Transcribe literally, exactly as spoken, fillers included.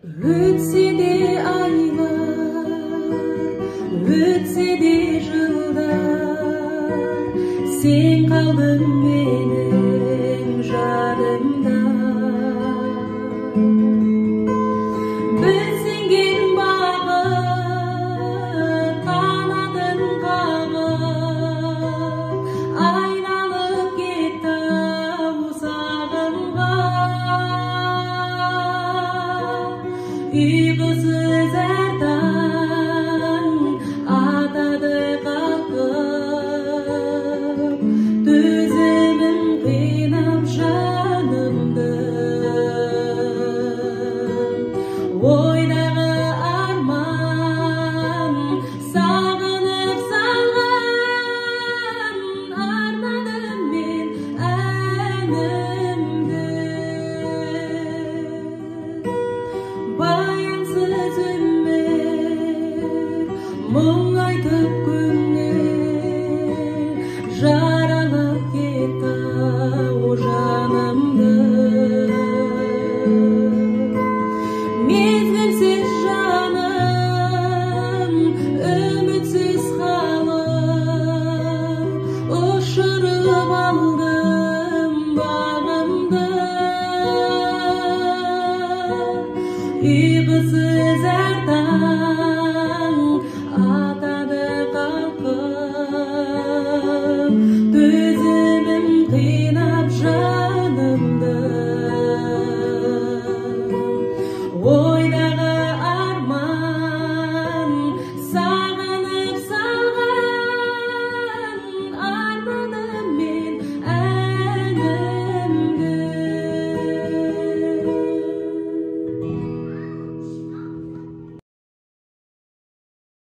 Өтсе де айлар, өтсе де жылдар, сен қалдың менің жадымда. Біз сенген бақыт қанатын қағып, айналып кетті сағымға. Ұйқысыз әр таң атады қалқып, төзімім қинап жанымды. Ойдағы арман сағынып салған, арнадым мен әнімді. Баянсыз өмір мұң айтып көңіл, жаралап кетті о жанымды. Мезгілсіз жаным үмітсіз қалып, ұшырып алдым бағымды. Ұйқысыз әр таң атады қалқып, төзімім қинап жанымды. Ойда